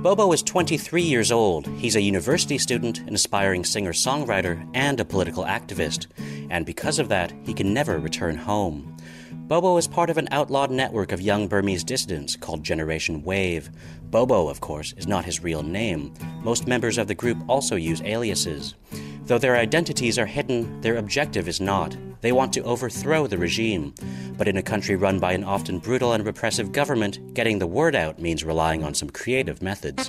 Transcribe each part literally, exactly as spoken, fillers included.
Bobo is twenty-three years old. He's a university student, an aspiring singer-songwriter, and a political activist. And because of that, he can never return home. Bobo is part of an outlawed network of young Burmese dissidents called Generation Wave. Bobo, of course, is not his real name. Most members of the group also use aliases. Though their identities are hidden, their objective is not. They want to overthrow the regime. But in a country run by an often brutal and repressive government, getting the word out means relying on some creative methods.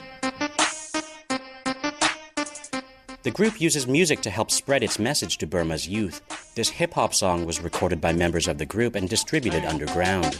The group uses music to help spread its message to Burma's youth. This hip-hop song was recorded by members of the group and distributed underground.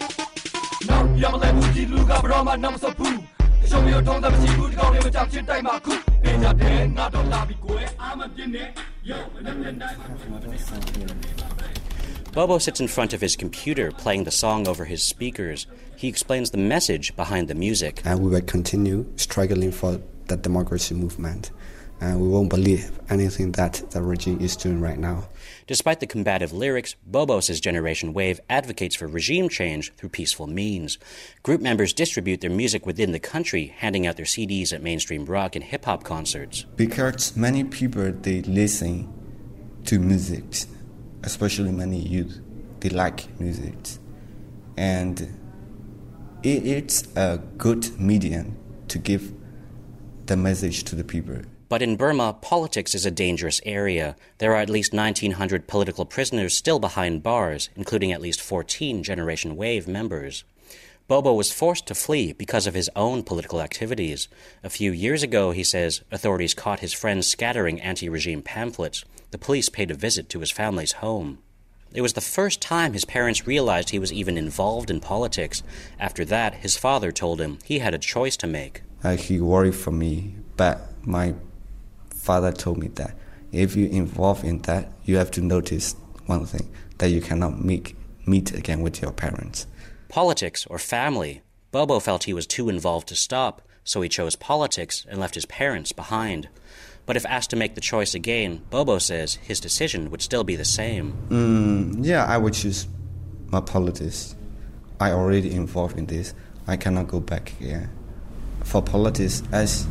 Bobo sits in front of his computer, playing the song over his speakers. He explains the message behind the music. And we will continue struggling for the democracy movement. And we won't believe anything that the regime is doing right now. Despite the combative lyrics, Bobo says Generation Wave advocates for regime change through peaceful means. Group members distribute their music within the country, handing out their C Ds at mainstream rock and hip-hop concerts. Because many people, they listen to music, especially many youth, they like music. And it, it's a good medium to give the message to the people. But in Burma, politics is a dangerous area. There are at least nineteen hundred political prisoners still behind bars, including at least fourteen Generation Wave members. Bobo was forced to flee because of his own political activities. A few years ago, he says, authorities caught his friends scattering anti-regime pamphlets. The police paid a visit to his family's home. It was the first time his parents realized he was even involved in politics. After that, his father told him he had a choice to make. Uh, he worried for me, but my father told me that if you involve in that, you have to notice one thing, that you cannot make, meet again with your parents. Politics or family. Bobo felt he was too involved to stop, so he chose politics and left his parents behind. But if asked to make the choice again, Bobo says his decision would still be the same. Mm, yeah, I would choose my politics. I already involved in this. I cannot go back again. For politics, as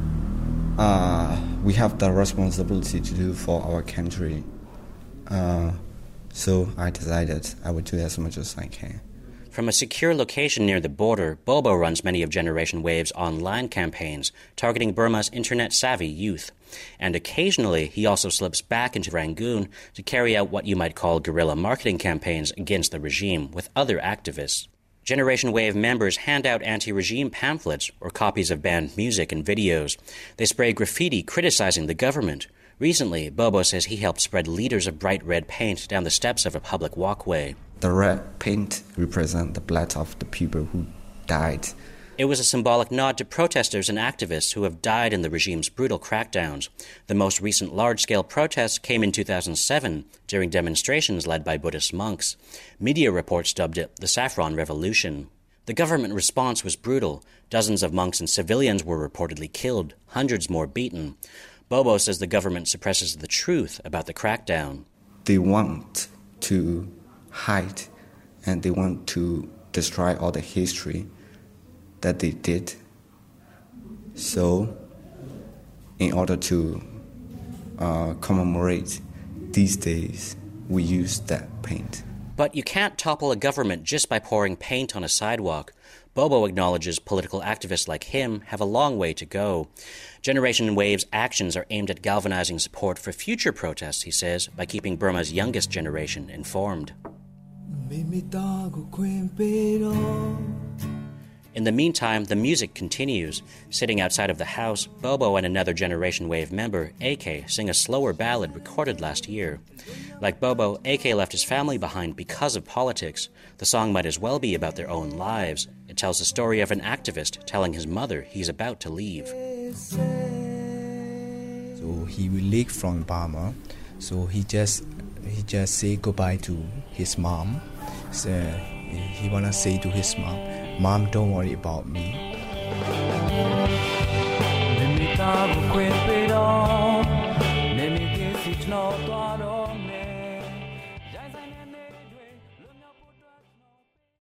uh, we have the responsibility to do for our country. Uh, so I decided I would do as much as I can. From a secure location near the border, Bobo runs many of Generation Wave's online campaigns, targeting Burma's internet-savvy youth. And occasionally, he also slips back into Rangoon to carry out what you might call guerrilla marketing campaigns against the regime with other activists. Generation Wave members hand out anti-regime pamphlets or copies of banned music and videos. They spray graffiti criticizing the government. Recently, Bobo says he helped spread liters of bright red paint down the steps of a public walkway. The red paint represents the blood of the people who died. It was a symbolic nod to protesters and activists who have died in the regime's brutal crackdowns. The most recent large-scale protests came in two thousand seven during demonstrations led by Buddhist monks. Media reports dubbed it the Saffron Revolution. The government response was brutal. Dozens of monks and civilians were reportedly killed, hundreds more beaten. Bobo says the government suppresses the truth about the crackdown. They want to hide and they want to destroy all the history that they did. So, in order to uh, commemorate these days, we use that paint. But you can't topple a government just by pouring paint on a sidewalk. Bobo acknowledges political activists like him have a long way to go. Generation Wave's actions are aimed at galvanizing support for future protests, he says, by keeping Burma's youngest generation informed. In the meantime, the music continues. Sitting outside of the house, Bobo and another Generation Wave member, A K, sing a slower ballad recorded last year. Like Bobo, A K left his family behind because of politics. The song might as well be about their own lives. It tells the story of an activist telling his mother he's about to leave. So he will leave from Burma. So he just he just say goodbye to his mom. So he wanna say to his mom, "Mom, don't worry about me." Let me